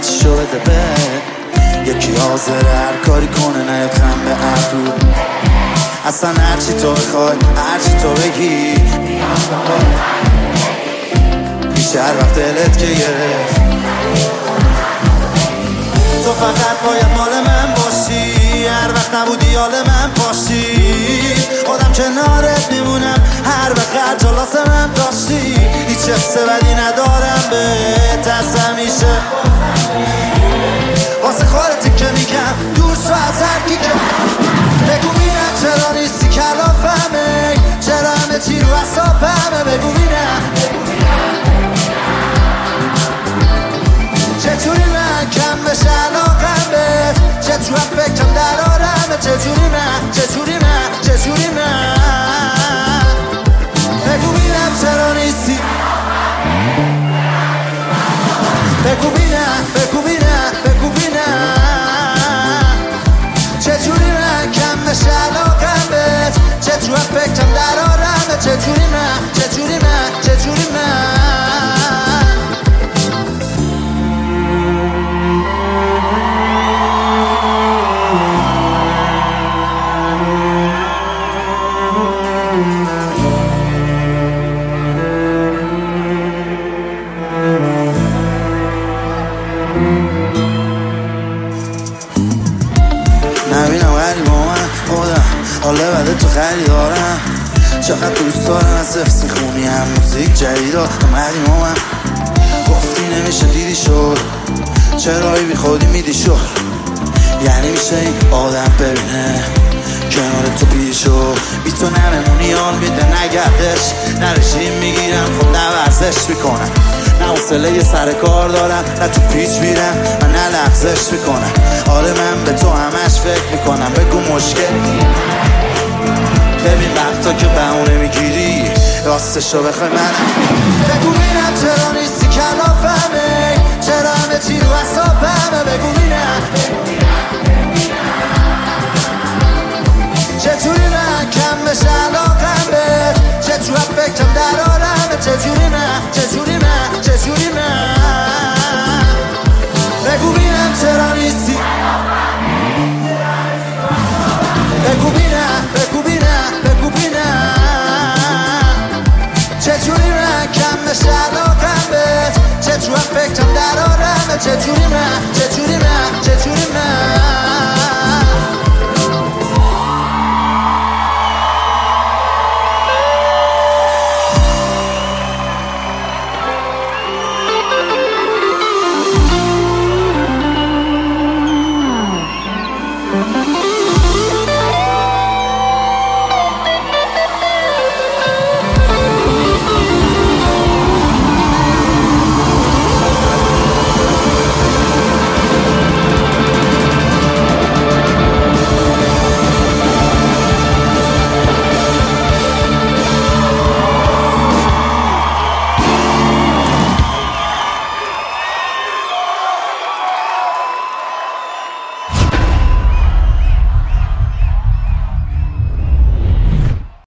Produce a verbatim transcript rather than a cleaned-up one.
چی شو بده به یکی حاضر هر کاری کنه نیاد خم به ابرو اصلا هرچی تو بخوای هرچی تو بگی میشه هر وقت دلت که گرفت تو فقط باید مال من باشی هر وقت نبودی حال من پاشی خودم کنارت میمونم هر وقت جلاس من داشتی هیچ حس بدی ندارم بهت از همیشه واسه خودتی که میگم دور شو از هر کی که بگو بینم چرا نیستی کلافمه چرا همه چی رو اصابمه بگو بینم چطوری من کم بشه علاقم بهت چطور فکرم در آرمه چطوری من چطوری من چطوری من بگو بینم چرا نیستی بگو بینم بگو بینم بگو بینم چطوری من کم بشه علاقم بهت چطور فکرم در آرمه چطوری من چطوری من چطوری من نبینم غریب با من خودم حالا بده تو خریدارم چقدر دوست دارم از حفظ میخونی هم موزیک جدید ها اومدیم با من گفتی نمیشه دیدی شد چرایی بی خودی میدی شد یعنی میشه این آدم ببینه کنار تو پیشو بی تو نممونی حال میده نگردش نه رژیم میگیرم خب نه ورزش میکنم نه حوصله یه سر کار دارم نه تو پیچ میرم و نه لغزش میکنم آره من به تو همش فکر میکنم بگو مشکل ببین وقتا که بهونه میگیری راستشو بخوای من بگو بینم چرا نیستی کلافمه چرا همه چی رو اصابمه بگو بینم چطوری من کم بشه علاقم بهت چطور فکرم در آرمه چطوری من چطوری من چطوری من بگو بینم چرا نیستی بگو بینم بگو بینم بگو بینم چطوری من کم بشه علاقم بهت چطور فکرم در آرمه چطوری من